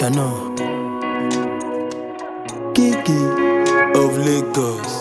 You know, Kiki of Lagos.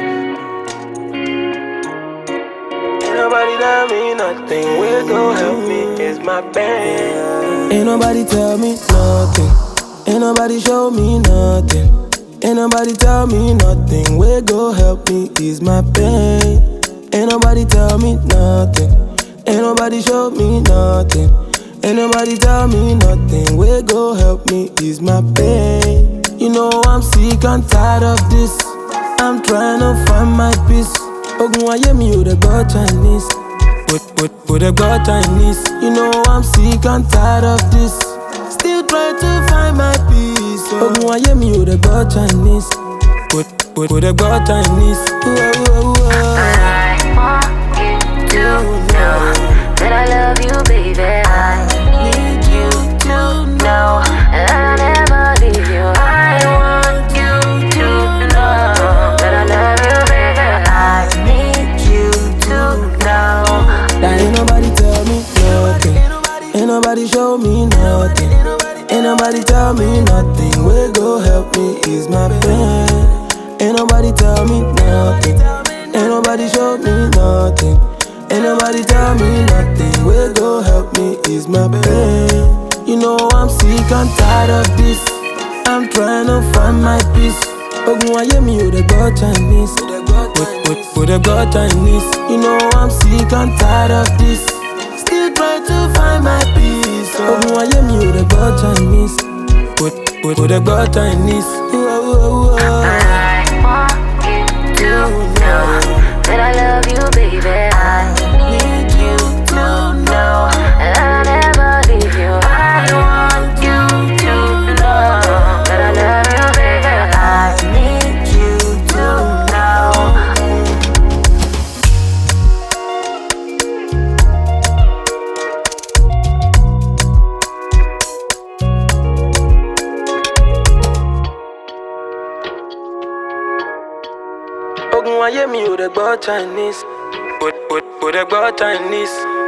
Ain't nobody tell me nothing. Where go help me is my band. Ain't nobody tell me nothing. Ain't nobody show me nothing. Ain't nobody tell me nothing. Where go help me is my pain. Ain't nobody tell me nothing. Ain't nobody show me nothing. Ain't nobody tell me nothing. Where go help me is my pain. You know I'm sick and tired of this. I'm trying to find my peace. Ogun aye mi o de gbọ́ Chinese. Would have got Chinese. You know I'm sick and tired of this. Still trying to find my peace. Ogun aye mi o de gbọ́ Chinese. Would have got Chinese. I want you to know that I love you, baby. I need you to know that I'll never leave you. I want you to know that I love you, baby. I need you to know that ain't nobody tell me nothing. Ain't nobody show me nothing. Ain't nobody tell me nothing. Where go help me is my pain. Ain't nobody tell me nothing. Ain't nobody show me nothing. Ain't nobody tell me nothing. Where go help me is my pain. You know I'm sick and tired of this. I'm trying to find my peace. Ogun aye mi o de gbọ́ Chinese. Would have got Chinese. You know I'm sick and tired of this. Still trying to find my peace. Ogun aye mi o de gbọ́ Chinese. Would have got Chinese. I want you to know that I love you, baby. I need you to know that I'll never leave you. I want you to know that I love you, baby. I need you to know. Ogun aye mi o de gbọ́ Chinese. Would have got Chinese.